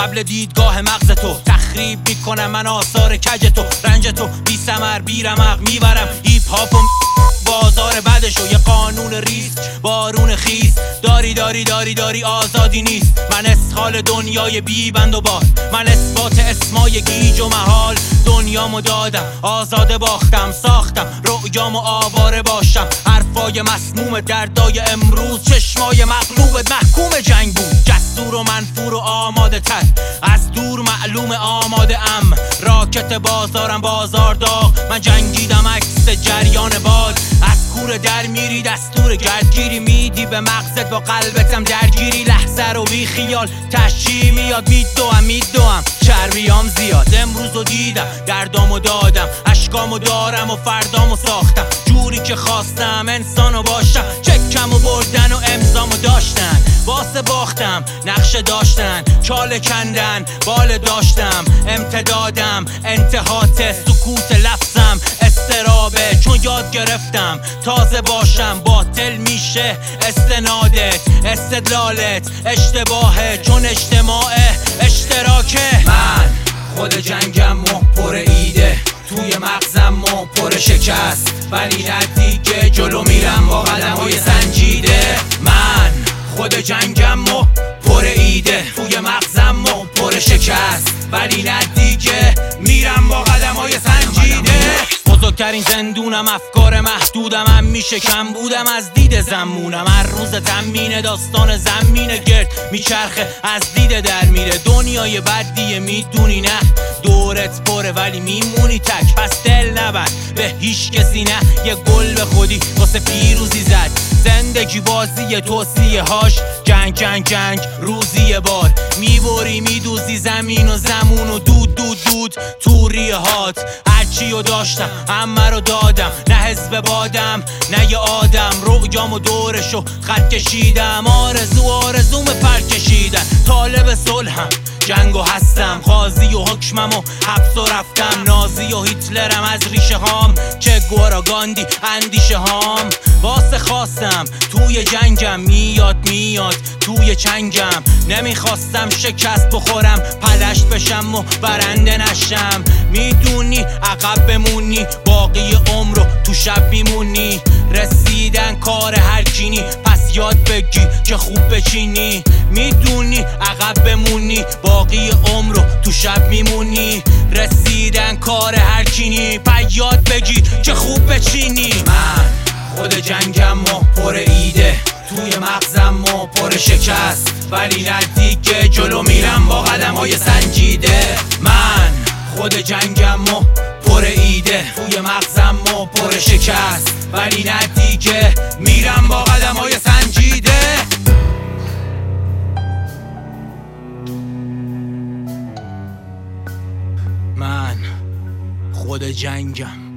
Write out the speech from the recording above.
قبل دیدگاه مغز تو. تخریب میکنم من آثار کج تو، رنج تو بی ثمر بی رمق میبرم هیپ هاپ و بازار بعدشو. یه قانون ریز بارون خیز، داری آزادی نیست. من اسحال دنیای بی بند و بار، من اثبات اسمای گیج و محال. دنیامو دادم آزاده باختم، ساختم رؤیامو آواره باشم. حرفای مسموم دردای امروز، چشمای مغلوب محکوم جنگ بود. جسور و منفور و آماده تر، از دور معلوم آماده ام. راکت بازارم بازار داغ، من جنگیدم عکس جریان باد. از کوره در میری دستور گردگیری میدی به مغزت، با قلبتم درگیری. لحظه رو بی خیال تشجیع میاد، میدوام چربیام زیاد. امروزو دیدم دردامو دادم، اشکامو دارم و فردامو ساختم. جوری که خواستم انسانو باشم، چکمو بردن و امضامو داشتن. واسه باختم نقشه داشتن، چاله کندن بال داشتم. امتدادم انتهات سکوت لفظم استرابه، چون یاد گرفتم تازه باشم. باطل میشه استنادت، استدلالت اشتباهه، چون اجتماع اشتراکه. من خود جنگم و پر ایده، توی مغزم و پر شکست. ولی نه دیگه جلو میرم با قدم‌های سنجیده. من خود جنگم و پر ایده، توی مغزم و پر شکست. ولی نه دیگه میرم با قدم‌های سنجیده. بزرگترین زندونم افکار محدودم، هم میشه کم بودم از دید زمونم. هر روز تمرین داستان زمین گرد میچرخه، از دید در میره. دنیای بدیه میدونی نه، دورت پره ولی میمونی تک. پس دل نبند به هیچ کسی، نه یه گل به خودی واسه پیروزی زد. زندگی بازی توصیه هاش، جنگ روزی بار. میبری میدوزی زمین و زمون و دود تو ریه هات. هرچیو داشتم همه رو دادم، نه حزب بادم نه یه آدم. رؤیامو دورشو خط کشیدم، آرزوم پر کشیدن. طالب صلحم جنگو هستم، قاضی و حکمم و حبس و رفتم. نازی و هیتلرم از ریشه هام، چه گوارا گاندی اندیشه هام. واسه خواستم توی جنگم، میاد توی چنگم. نمیخواستم شکست بخورم، پلشت بشم و برنده نشم. میدونی عقب بمونی، باقی عمر رو تو شب میمونی. رسیدن کار هر کینی، پس یاد بگی که خوب بچینی. میدونی عقب بمونی، باقی عمر رو تو شب میمونی. رسیدن کار هر کینی، پس یاد بگی که خوب بچینی. من خود جنگم و پر ایده، توی مغزم و پر شکست. ولی نه دیگه جلو میرم با قدم‌های سنجیده. من خود جنگم و پر ایده، توی مغزم و پر شکست. ولی نه دیگه میرم با قدم‌های سنجیده. من خود جنگم.